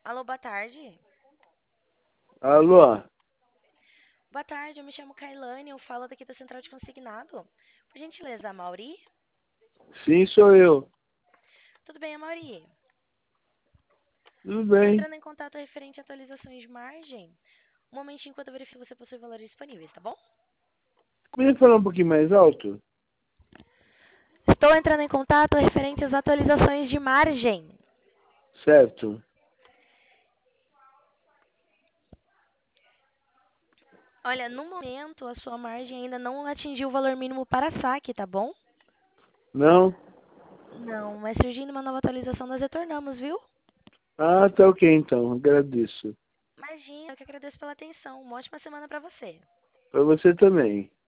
Alô, boa tarde. Alô? Boa tarde, eu me chamo Kailane, eu falo daqui da Central de Consignado. Por gentileza, a Mauri? Sim, sou eu. Tudo bem, a Mauri? Tudo Estou bem. entrando em contato referente a atualizações de margem. Um momentinho enquanto eu verifico se possui valores disponíveis, tá bom? Podia falar um pouquinho mais alto? Estou entrando em contato referente às atualizações de margem. Certo. Olha, no momento a sua margem ainda não atingiu o valor mínimo para saque, tá bom? Não? Não, mas surgindo uma nova atualização nós retornamos, viu? Ah, tá ok então. Agradeço. Imagina, eu que agradeço pela atenção. Uma ótima semana para você. Pra você também.